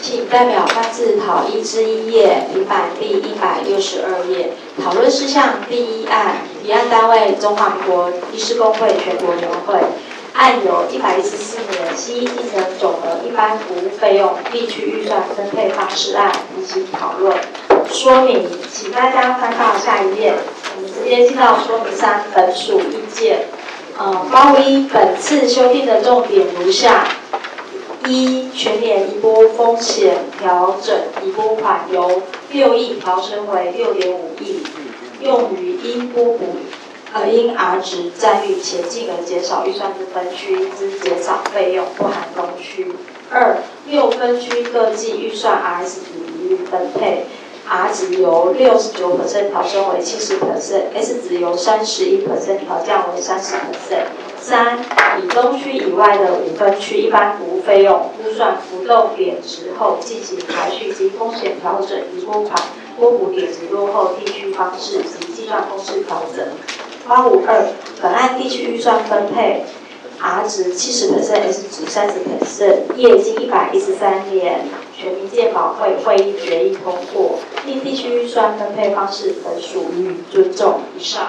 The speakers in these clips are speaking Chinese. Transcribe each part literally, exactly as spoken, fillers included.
请代表翻字讨一之一页，平板第一百六十二页。讨论事项第一案，提案单位中华民国医师公会全国联会。案由一百一十四年西医技能总额一般服务费用地区预算分配方式案进行讨论。说明，请大家翻到下一页，我们直接进到说明三本属意见。呃，包括一本次修订的重点如下。一、全年一波风险调整一波款由六亿调升为六点五亿，用于因波补呃因 R 值占率且进而减少预算之分区之减少费用，不含东区。二、六分区各季预算 R S 值一律分配。R 值由六十九 percent 调升为七十 percent，S 值由三十一 percent 调降为三十 percent。三、以东区以外的五分区一般服务费用估算浮动点值后进行排序及风险调整，以拨款拨补点值落后地区方式及计算公式调整。八五二，本案地区预算分配 R 值七十 percent，S 值三十 percent， 业经一百一十三年全民健保会会议决议通过，因地区预算分配方式本属予以尊重。以上。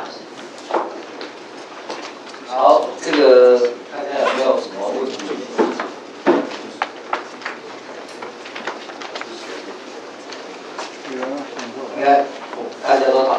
好，这个大家有没有什么问题？应该大家都讨